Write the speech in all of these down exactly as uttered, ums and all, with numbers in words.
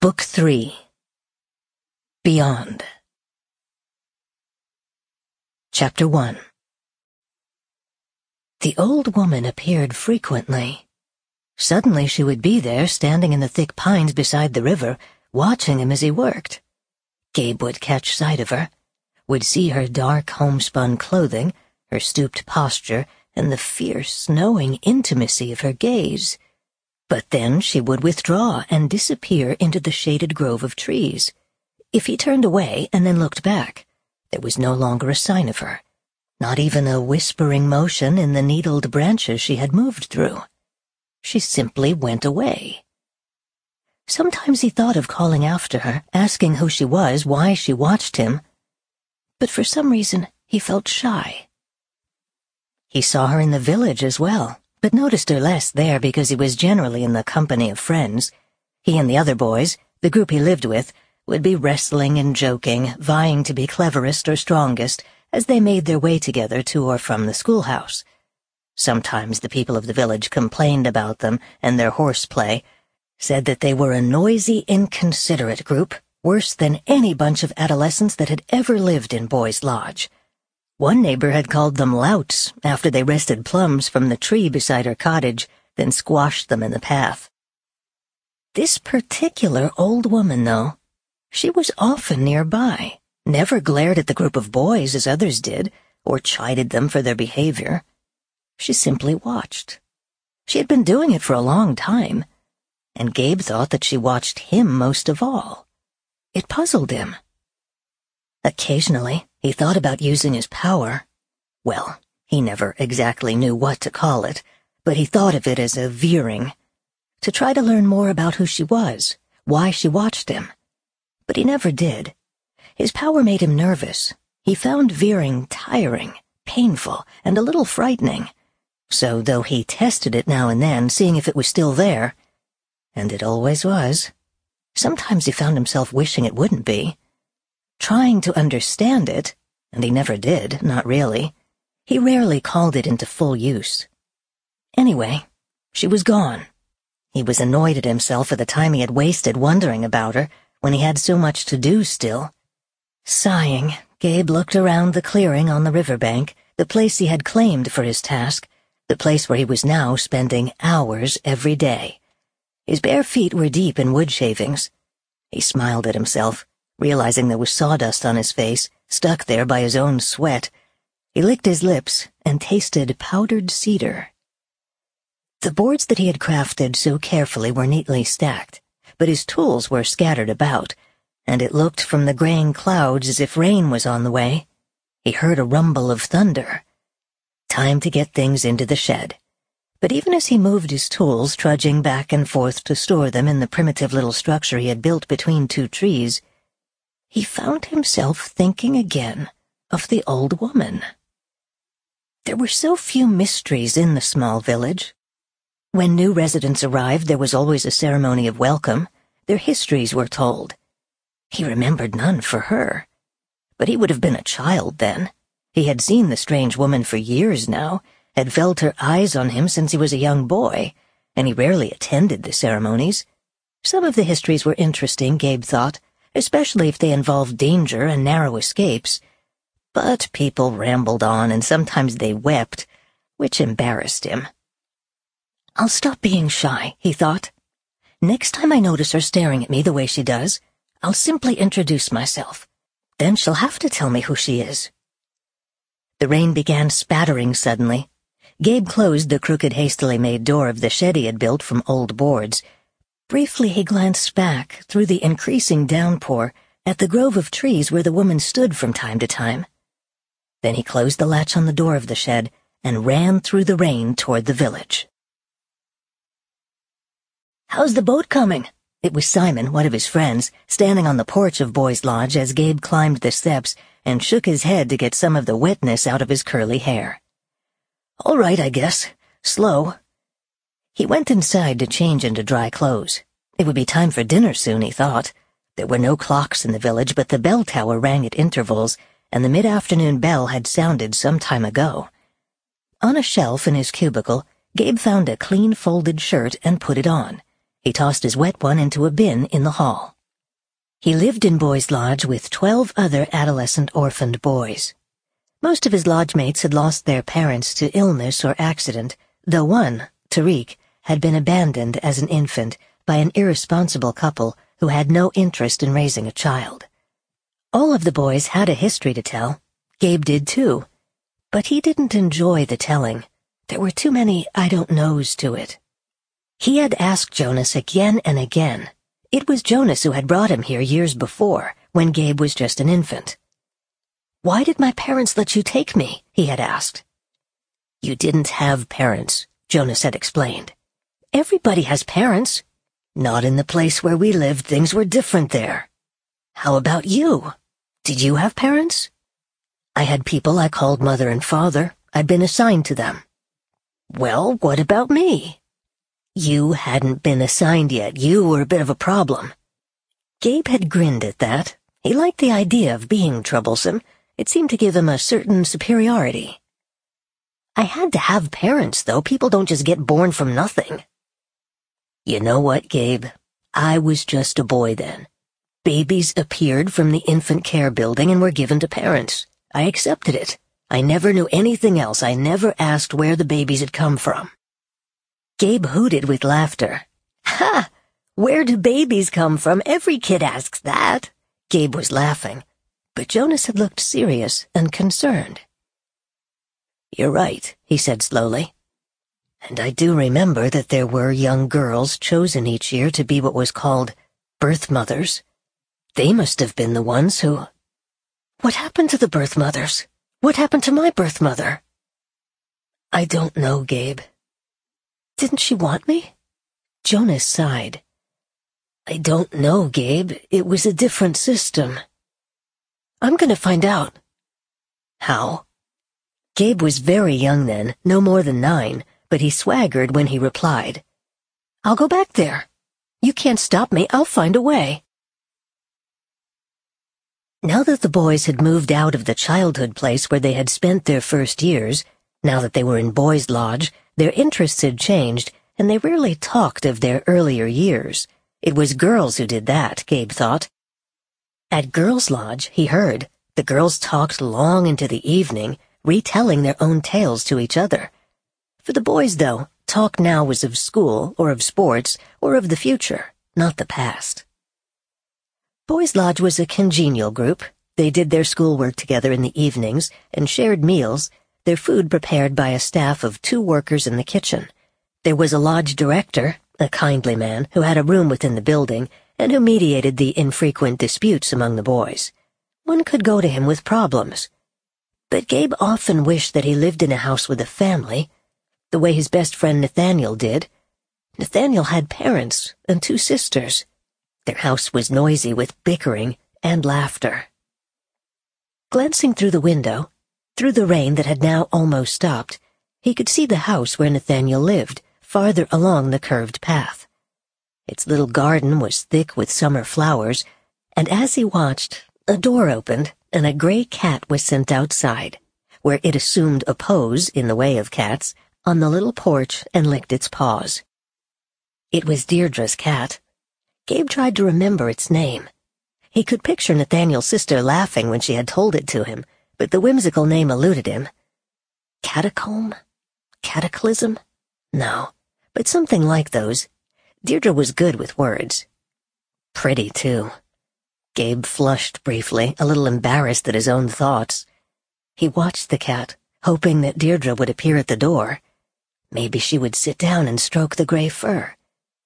Book three. Beyond. Chapter one. The old woman appeared frequently. Suddenly she would be there, standing in the thick pines beside the river, watching him as he worked. Gabe would catch sight of her, would see her dark homespun clothing, her stooped posture, and the fierce, knowing intimacy of her gaze. But then she would withdraw and disappear into the shaded grove of trees. If he turned away and then looked back, there was no longer a sign of her, not even a whispering motion in the needled branches she had moved through. She simply went away. Sometimes he thought of calling after her, asking who she was, why she watched him, but for some reason he felt shy. He saw her in the village as well, but noticed her less there because he was generally in the company of friends. He and the other boys, the group he lived with, would be wrestling and joking, vying to be cleverest or strongest as they made their way together to or from the schoolhouse. Sometimes the people of the village complained about them and their horseplay, said that they were a noisy, inconsiderate group, worse than any bunch of adolescents that had ever lived in Boys Lodge. One neighbor had called them louts after they wrested plums from the tree beside her cottage, then squashed them in the path. This particular old woman, though, she was often nearby, never glared at the group of boys as others did, or chided them for their behavior. She simply watched. She had been doing it for a long time, and Gabe thought that she watched him most of all. It puzzled him. Occasionally, he thought about using his power. Well, he never exactly knew what to call it, but he thought of it as a veering, to try to learn more about who she was, why she watched him. But he never did. His power made him nervous. He found veering tiring, painful, and a little frightening. So, though he tested it now and then, seeing if it was still there, and it always was, sometimes he found himself wishing it wouldn't be. Trying to understand it, and he never did, not really, he rarely called it into full use. Anyway, she was gone. He was annoyed at himself for the time he had wasted wondering about her, when he had so much to do still. Sighing, Gabe looked around the clearing on the riverbank, the place he had claimed for his task, the place where he was now spending hours every day. His bare feet were deep in wood shavings. He smiled at himself, realizing there was sawdust on his face, stuck there by his own sweat. He licked his lips and tasted powdered cedar. The boards that he had crafted so carefully were neatly stacked, but his tools were scattered about, and it looked from the graying clouds as if rain was on the way. He heard a rumble of thunder. Time to get things into the shed. But even as he moved his tools, trudging back and forth to store them in the primitive little structure he had built between two trees, he found himself thinking again of the old woman. There were so few mysteries in the small village. When new residents arrived, there was always a ceremony of welcome. Their histories were told. He remembered none for her. But he would have been a child then. He had seen the strange woman for years now, had felt her eyes on him since he was a young boy, and he rarely attended the ceremonies. Some of the histories were interesting, Gabe thought, especially if they involved danger and narrow escapes. But people rambled on, and sometimes they wept, which embarrassed him. I'll stop being shy, he thought. Next time I notice her staring at me the way she does, I'll simply introduce myself. Then she'll have to tell me who she is. The rain began spattering suddenly. Gabe closed the crooked, hastily made door of the shed he had built from old boards. Briefly he glanced back, through the increasing downpour, at the grove of trees where the woman stood from time to time. Then he closed the latch on the door of the shed and ran through the rain toward the village. "How's the boat coming?" It was Simon, one of his friends, standing on the porch of Boys Lodge as Gabe climbed the steps and shook his head to get some of the wetness out of his curly hair. "All right, I guess. Slow." He went inside to change into dry clothes. It would be time for dinner soon, he thought. There were no clocks in the village, but the bell tower rang at intervals, and the mid-afternoon bell had sounded some time ago. On a shelf in his cubicle, Gabe found a clean folded shirt and put it on. He tossed his wet one into a bin in the hall. He lived in Boys' Lodge with twelve other adolescent orphaned boys. Most of his lodge mates had lost their parents to illness or accident, though one, Tariq, had been abandoned as an infant by an irresponsible couple who had no interest in raising a child. All of the boys had a history to tell. Gabe did too. But he didn't enjoy the telling. There were too many I don't knows to it. He had asked Jonas again and again. It was Jonas who had brought him here years before, when Gabe was just an infant. "Why did my parents let you take me?" he had asked. "You didn't have parents," Jonas had explained. "Everybody has parents." "Not in the place where we lived. Things were different there." "How about you? Did you have parents?" "I had people I called mother and father. I'd been assigned to them." "Well, what about me?" "You hadn't been assigned yet. You were a bit of a problem." Gabe had grinned at that. He liked the idea of being troublesome. It seemed to give him a certain superiority. "I had to have parents, though. People don't just get born from nothing." "You know what, Gabe? I was just a boy then. Babies appeared from the infant care building and were given to parents. I accepted it. I never knew anything else. I never asked where the babies had come from." Gabe hooted with laughter. "Ha! Where do babies come from? Every kid asks that." Gabe was laughing, but Jonas had looked serious and concerned. "You're right," he said slowly. "And I do remember that there were young girls chosen each year to be what was called birth mothers. They must have been the ones who—" "What happened to the birth mothers? What happened to my birth mother?" "I don't know, Gabe." "Didn't she want me?" Jonas sighed. "I don't know, Gabe. It was a different system." "I'm gonna find out." "How?" Gabe was very young then, no more than nine, but he swaggered when he replied, "I'll go back there. You can't stop me. I'll find a way." Now that the boys had moved out of the childhood place where they had spent their first years, now that they were in Boys' Lodge, their interests had changed, and they rarely talked of their earlier years. It was girls who did that, Gabe thought. At Girls' Lodge, he heard, the girls talked long into the evening, retelling their own tales to each other. For the boys, though, talk now was of school, or of sports, or of the future, not the past. Boys' Lodge was a congenial group. They did their schoolwork together in the evenings and shared meals, their food prepared by a staff of two workers in the kitchen. There was a lodge director, a kindly man, who had a room within the building and who mediated the infrequent disputes among the boys. One could go to him with problems. But Gabe often wished that he lived in a house with a family, the way his best friend Nathaniel did. Nathaniel had parents and two sisters. Their house was noisy with bickering and laughter. Glancing through the window, through the rain that had now almost stopped, he could see the house where Nathaniel lived, farther along the curved path. Its little garden was thick with summer flowers, and as he watched, a door opened and a gray cat was sent outside, where it assumed a pose, in the way of cats, on the little porch and licked its paws. It was Deirdre's cat. Gabe tried to remember its name. He could picture Nathaniel's sister laughing when she had told it to him, but the whimsical name eluded him. Catacomb? Cataclysm? No, but something like those. Deirdre was good with words. Pretty, too. Gabe flushed briefly, a little embarrassed at his own thoughts. He watched the cat, hoping that Deirdre would appear at the door. Maybe she would sit down and stroke the gray fur.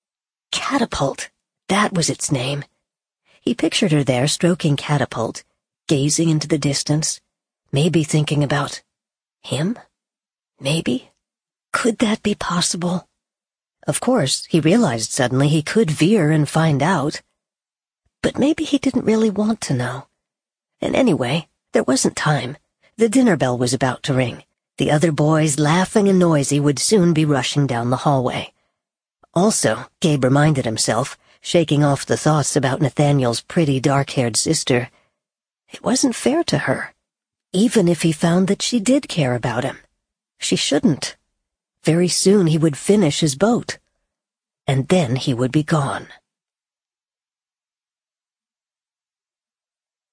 Catapult. That was its name. He pictured her there stroking Catapult, gazing into the distance, maybe thinking about him? Maybe? Could that be possible? Of course, he realized suddenly he could veer and find out. But maybe he didn't really want to know. And anyway, there wasn't time. The dinner bell was about to ring. The other boys, laughing and noisy, would soon be rushing down the hallway. Also, Gabe reminded himself, shaking off the thoughts about Nathaniel's pretty dark-haired sister, it wasn't fair to her, even if he found that she did care about him. She shouldn't. Very soon he would finish his boat. and then he would be gone.